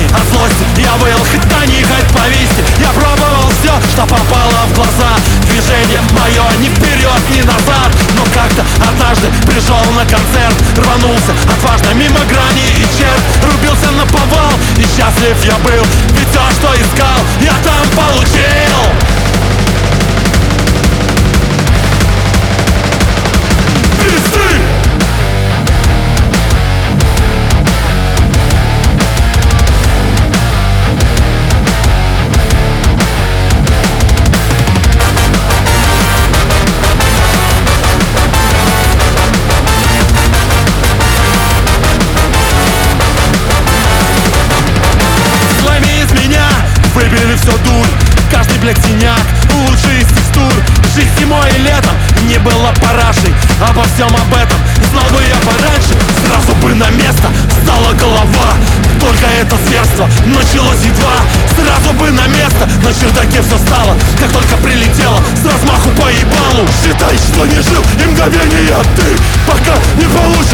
от злости. Я выл хоть на них, хоть повисти. Я пробовал все, что попало в глаза. Движение мое ни вперед, ни назад. Но как-то однажды пришел на концерт, рванулся отважно мимо грани и черт. Рубился на повал, и счастлив я был, ведь все, что искал, я там получил. Пизды! Выбили все дурь, каждый блек синяк, лучший из текстур. Жизнь зимой и летом не была парашей. Обо всем об этом знал бы я пораньше. Сразу бы на место стала голова. Только это зверство началось едва. Сразу бы на место, на чердаке все стало. Как только прилетело, с размаху по ебалу. Считай, что не жил и мгновение ты, пока не получишь